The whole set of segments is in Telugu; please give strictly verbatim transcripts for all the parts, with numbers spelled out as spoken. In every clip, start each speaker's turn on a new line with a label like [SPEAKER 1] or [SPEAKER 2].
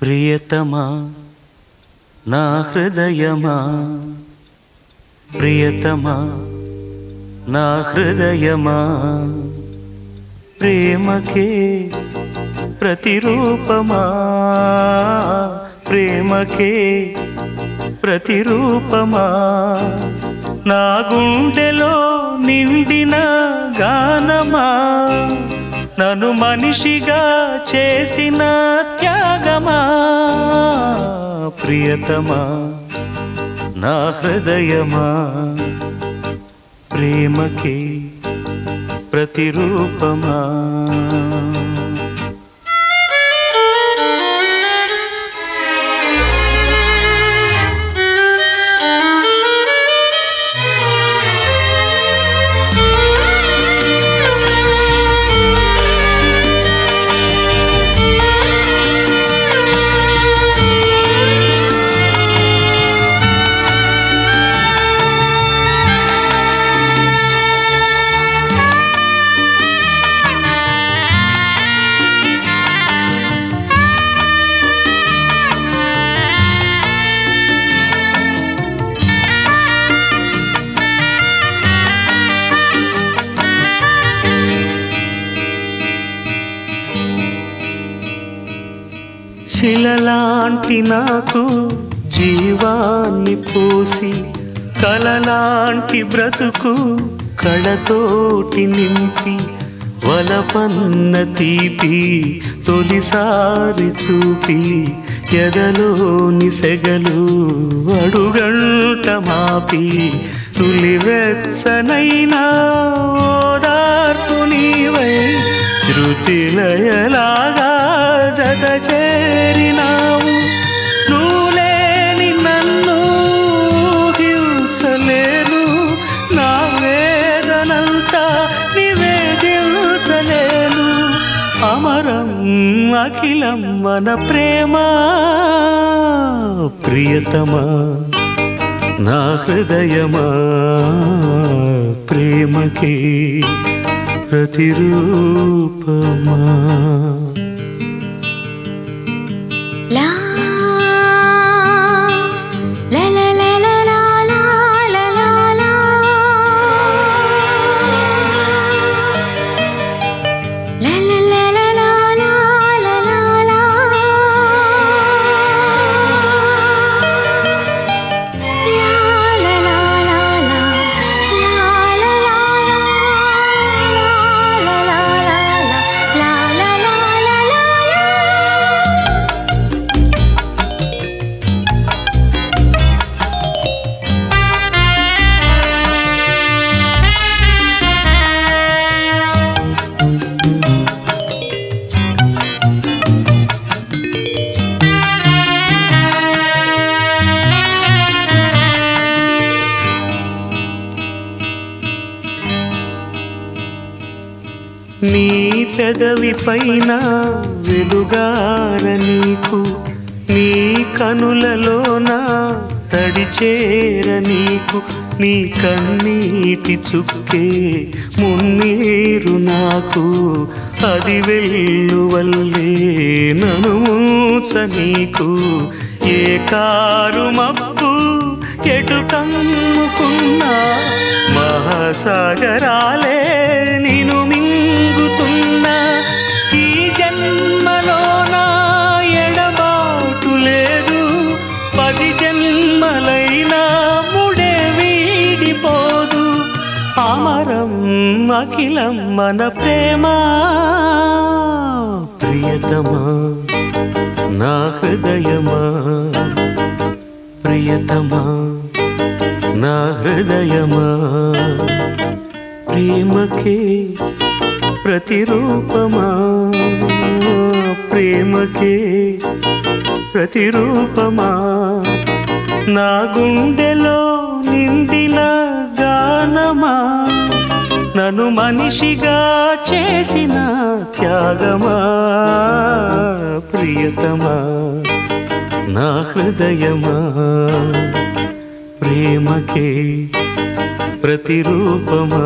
[SPEAKER 1] ప్రియతమా నా హృదయమా ప్రియతమా నా హృదయమా ప్రేమకే ప్రతిరూపమా ప్రేమకే ప్రతిరూపమా నా గుండెలో నిండిన గానమా నన్ను మనిషిగా చేసిన త్యాగమా ప్రియతమా నా హృదయమా ప్రేమకే ప్రతిరూపమా శిలలాంటి నాకు జీవాన్ని పోసి కలలాంటి బ్రతుకు కళతోటి నింపి వలపన్న తీపి తొలిసారి చూపి ఎదలోని సెగలు అడుగంట మాపి తులివెచ్చనైనా ఓదార్పు నీవై శృతిలయలాగా జత చేరినావు నువ్వులేని నన్ను హింసలేను నా వేదనంతా నివేదించలేను అమరం అఖిలం మన ప్రేమ ప్రియతమా నా హృదయమా ప్రేమకే ప్రతిరూపమా
[SPEAKER 2] La la la la la la la la la la la la la la la la la la la
[SPEAKER 1] నీ పెదవి పైన వెలుగార నీకు నీ కనులలోన తడిచేర నీకు నీ కన్నీటి చుక్కే మున్నీరు నాకు అది వెల్లువల్లే నన్ను మూచ నీకు ఏ కారు మబ్బు ఎటు కమ్ముకున్నా మహాసాగరాలే నిను మింగుతున్నా ఈ జన్మలోన ఎడబాటు లేదు పది జన్మలైనా ముడే వీడిపోదు అమరం అఖిలం మన ప్రేమ ప్రియతమా నా హృదయమా ప్రియతమా నా హృదయమా ప్రేమకే ప్రతిరూపమా ప్రేమకే ప్రతిరూపమా నా గుండెలో నిండిన గానమా నన్ను మనిషిగా చేసిన త్యాగమా ప్రియతమా నా హృదయమా ప్రేమకే ప్రతిరూపమా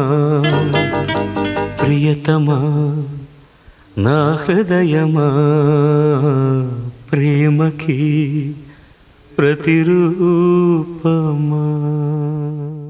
[SPEAKER 1] ప్రియతమా నా హృదయమా ప్రేమకి ప్రతిరూపమా.